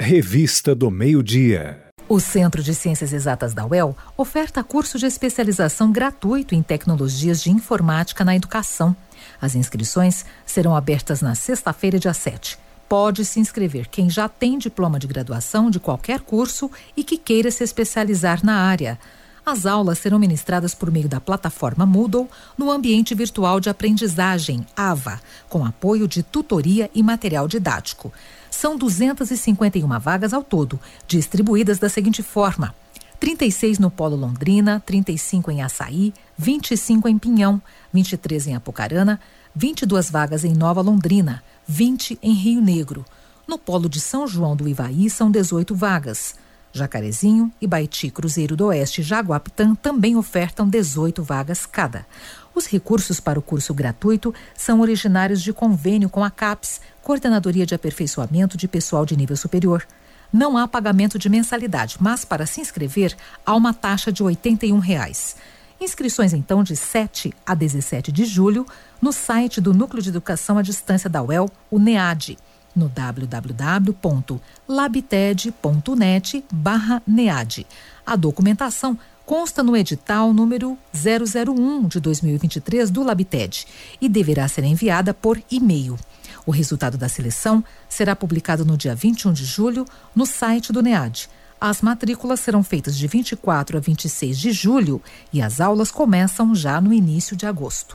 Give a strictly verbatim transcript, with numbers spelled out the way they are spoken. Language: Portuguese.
Revista do Meio-Dia. O Centro de Ciências Exatas da U E L oferta curso de especialização gratuito em tecnologias de informática na educação. As inscrições serão abertas na sexta-feira, dia sete. Pode se inscrever quem já tem diploma de graduação de qualquer curso e que queira se especializar na área. As aulas serão ministradas por meio da plataforma Moodle no ambiente virtual de aprendizagem, AVA, com apoio de tutoria e material didático. São duzentas e cinquenta e uma vagas ao todo, distribuídas da seguinte forma: trinta e seis no Polo Londrina, trinta e cinco em Açaí, vinte e cinco em Pinhão, vinte e três em Apucarana, vinte e duas vagas em Nova Londrina, vinte em Rio Negro. No Polo de São João do Ivaí são dezoito vagas. Jacarezinho, Ibaiti, Cruzeiro do Oeste e Jaguapitã também ofertam dezoito vagas cada. Os recursos para o curso gratuito são originários de convênio com a CAPES, Coordenadoria de Aperfeiçoamento de Pessoal de Nível Superior. Não há pagamento de mensalidade, mas para se inscrever há uma taxa de oitenta e um reais. Inscrições então de sete a dezessete de julho no site do Núcleo de Educação à Distância da U E L, o NEAD, no w w w ponto labted ponto net barra NEAD. A documentação consta no edital número zero zero um de dois mil e vinte e três do Labted e deverá ser enviada por e-mail. O resultado da seleção será publicado no dia vinte e um de julho no site do NEAD. As matrículas serão feitas de vinte e quatro a vinte e seis de julho e as aulas começam já no início de agosto.